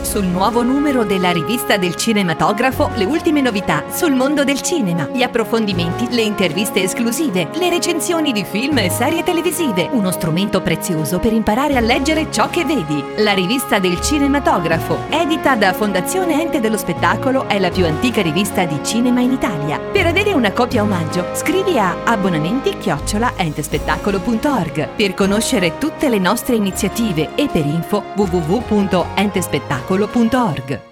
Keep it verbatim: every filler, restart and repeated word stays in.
sul nuovo numero della rivista del Cinematografo le ultime novità sul mondo del cinema, gli approfondimenti, le interviste esclusive, le recensioni di film e serie televisive, uno strumento prezioso per imparare a leggere ciò che vedi. La rivista del Cinematografo, edita da Fondazione Ente dello Spettacolo, è la più antica rivista di cinema in Italia. Per avere una copia omaggio, scrivi a abbonamenti chiocciola entespettacolo punto org. Per conoscere tutte le nostre iniziative e per info w w w punto entespettacolo punto org.